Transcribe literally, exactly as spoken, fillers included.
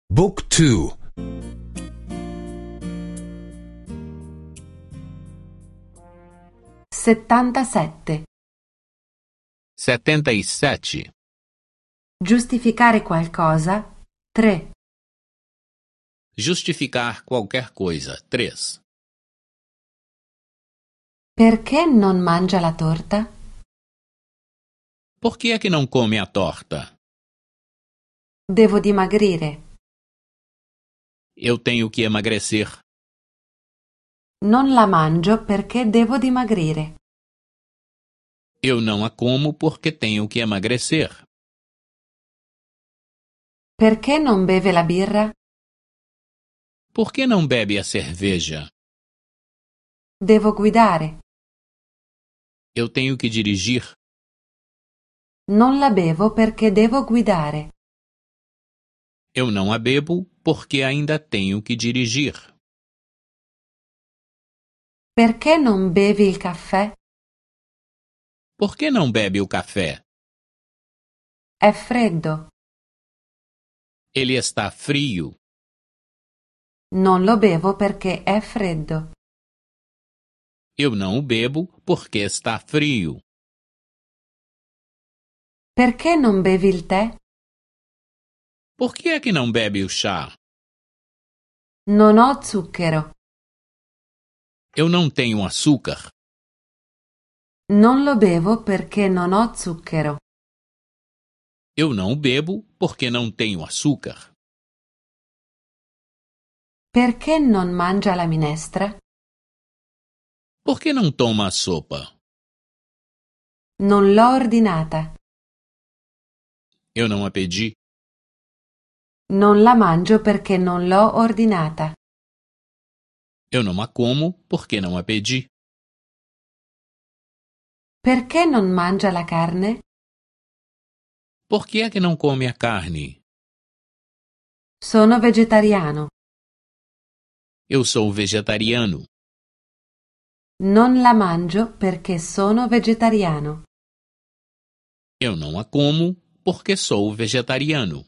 Book two. settantasette. setenta e sete. Giustificare qualcosa. tre. Justificar qualquer coisa. três. Perché non mangia la torta? Por que é que não come a torta? Devo dimagrire. Eu tenho que emagrecer. Non la mangio perché devo dimagrire. Eu não a como porque tenho que emagrecer. Perché non beve la birra? Por que não bebe a cerveja? Devo guidare. Eu tenho que dirigir. Non la bevo perché devo guidare. Eu não a bebo porque ainda tenho que dirigir. Perché non bevi il caffè? Por que não bebe o café? È freddo. Ele está frio. Non lo bevo perché è freddo. Eu não o bebo porque está frio. Perché non bevi il tè? Por que é que não bebe o chá? Non ho zucchero. Eu não tenho açúcar. Non lo bevo perché non ho zucchero. Eu não o bebo porque não tenho açúcar. Perché non mangia la minestra? Por que não toma a sopa? Non l'ho ordinata. Eu não a pedi. Non la mangio perché non l'ho ordinata. Eu não a como porque não a pedi. Perché non mangia la carne? Por que é que não come a carne? Sono vegetariano. Eu sou vegetariano. Non la mangio perché sono vegetariano. Eu não a como porque sou vegetariano.